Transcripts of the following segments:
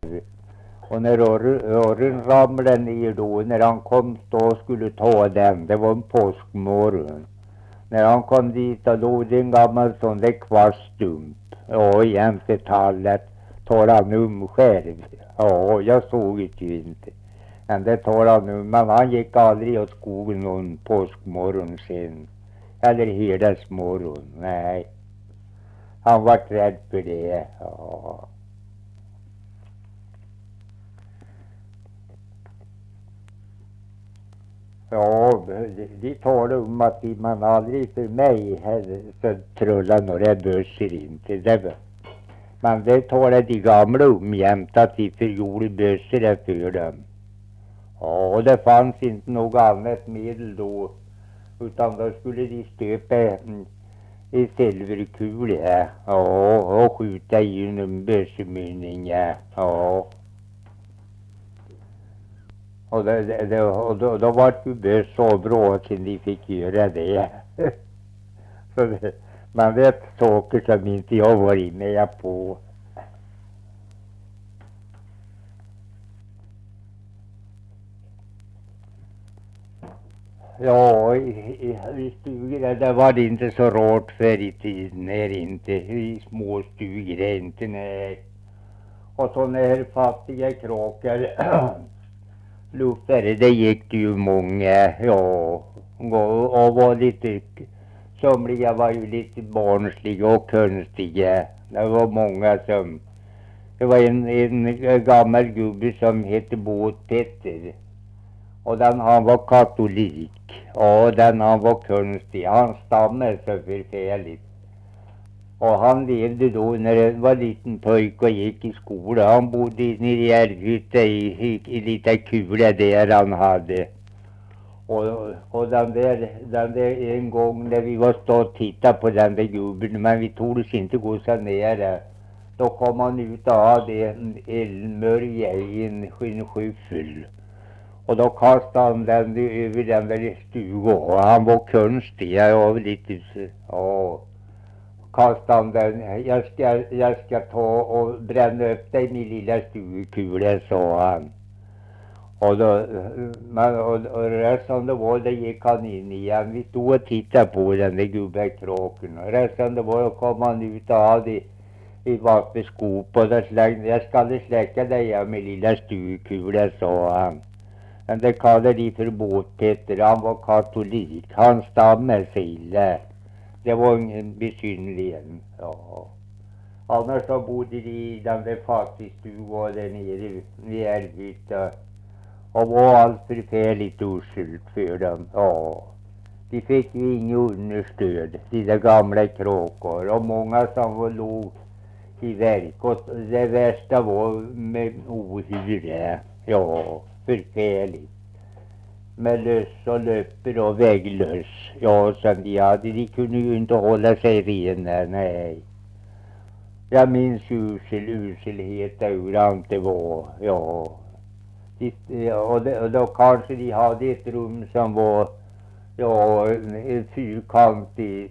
Och när ören ramlade ner då, när han kom då och skulle ta den, det var en påskmorgon. När han kom dit och låg det en gammal sån där kvartstump. Ja, jämte tallet tar han själv. Ja, jag såg det ju inte. Men det tar han men han gick aldrig åt skogen någon påskmorgon sen. Eller herdesmorgon, nej. Han var rädd för det, ja. Ja, de talar om att man aldrig för mig heller så trullar några bössor inte. Men det talar de gamla om jämt att de förgjorde bössor för dem. Ja, och det fanns inte något annat medel då. Utan då skulle de stöpa i silverkula. Ja, och skjuta igenom bössemynning, ja. Och då var det ju böss så bra att de fick göra det. Så man vet saker som inte jag var med på. Ja, i stugor där var det inte så rart förr i tiden, är inte. I små stugor är inte, nej. Och sådana här fattiga kråkor luftare, det gick det ju många, ja. Och var lite, somliga var ju lite barnsliga och konstiga. Det var många som, det var en gammal gubbe som hette Båtpetter. Och han var katolik. Ja, han var konstig. Han stammade så förfärligt. Och han levde då när det var liten pojk och gick i skolan. Han bodde nere i Älvhytta i lite kula där han hade. Och den där en gång när vi var stått och tittade på den där gubben, men vi tordes inte gå så nära. Då kom han ut och hade en elmörja i en skyffel. Och då kastade han den över den där stugan. Och han var konstig. Jag var lite, ja. Kastade han den. Jag ska ta och bränna upp dig min lilla stugkula, sa han. Och resten det var, det gick han in igen. Vi stod och tittade på den där gubbekråken. Och resten det var, då kom han ut och hade i vattenskop. Och då slängde, jag ska släcka dig med lilla stugkula, sa han. Men det kallade de för Båtpetter. Han var katolik. Han stammade sig illa. Det var ingen besynnerligen. Ja. Annars så bodde de i den där fattigstugan där nere i Älvhytta. Och var allt förfärligt uselt för dem. Ja. De fick ju inget understöd. De där gamla kråkor. Och många som låg i verk. Och det värsta var med ohyra. Ja. Förfärligt. Med löss och löper och vägglöss. Ja, som de hade. De kunde ju inte hålla sig rena, nej. Jag minns uselhet hur allt det var, ja. Och då kanske de hade ett rum som var, ja, en fyrkantig.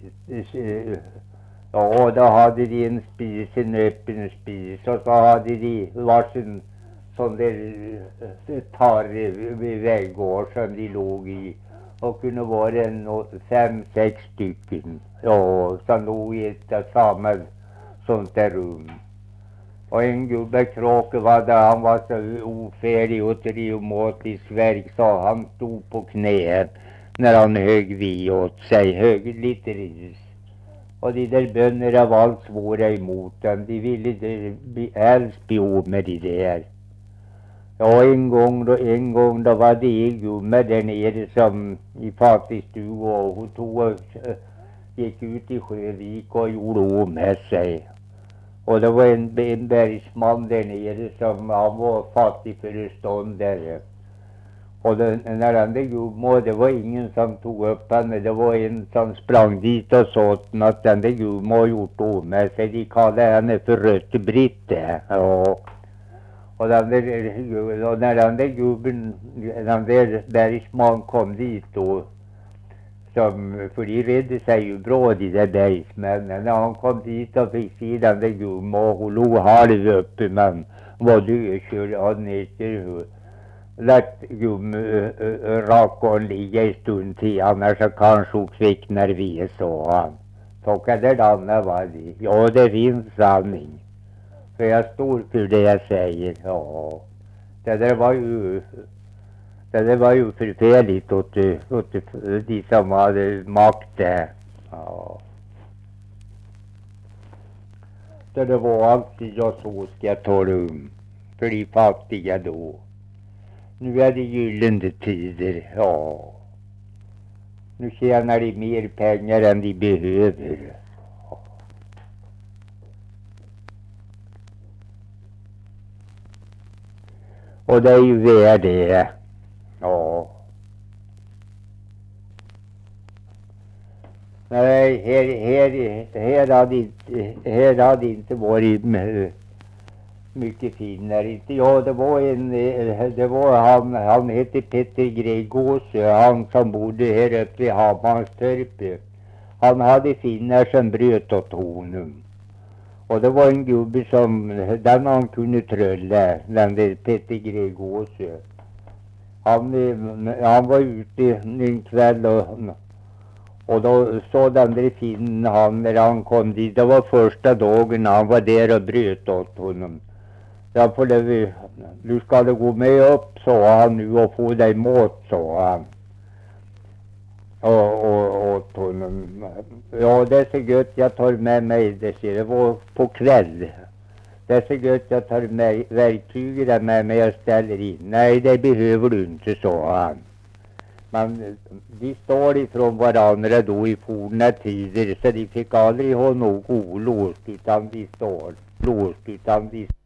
Ja, då hade de en spis, en öppen spis. Och så hade de varsin sån där tarre vid väggård som de låg i. Och kunde vara 5-6 stycken. Ja, som låg i ett samma sånt där rum. Och en gubbekråke var där, han var så ofärdig och traumatisk verk, så han stod på knä när han högg vid åt sig, högg lite ris. Och de där bönderna var allt svåra emot dem, de ville helst bli av med de där. Ja, en gång då var det en gumma där nere som i fattigstuga, och hon tog och gick ut i Sjövik och gjorde av med sig. Och det var en bergsman där nere som han var fattig föreståndare. Och när den där gumma, det var ingen som tog upp henne, det var en som sprang dit och sa att den där gumma har gjort av med sig. De kallade henne för Rötte-Britte. Ja. Och när den där gubben, den där bergsman kom dit då, för de redde sig ju bra de där bergsmännen. När han kom dit och fick se den där gumma och hon låg halv uppe men var dödkörd av ner. Lätt rackaren ligga en stund till annars så kanske hon fick nervös, sa han. Tackade Danne var det. Ja, det finns sanning. För jag står för det jag säger. Ja. Det där var ju förfärligt åt de som hade makt där. Ja. Det var alltid jag så ska jag tala om. För de fattiga då. Nu är det gyllene tider. Ja. Nu tjänar de mer pengar än de behöver. Ja. Och det är ju värd det. Ja. Nej, här hade inte varit mycket finare. Inte ja, det var han hette Petter Gregåsö, han som bodde här uppe i Hammarstorp. Han hade finnar som bröt åt honom. Och det var en gubbe som den han kunde trölla, den där Petter Gregåsö. Han var ute en kväll och då sa den där finnen han när han kom dit. Det var första dagen han var där och bröt åt honom. Ja, för det, du ska gå med upp, sa han nu, och få dig mat, sa han. Och åt honom. Ja, det är så gött jag tar med mig, det var på kväll. Det är så gött jag tar med verktyget med mig och ställer in. Nej, det behöver du inte, sa han. Men de står ifrån varandra då i forna tider, så de fick aldrig ha något olåst utan de står låst utan de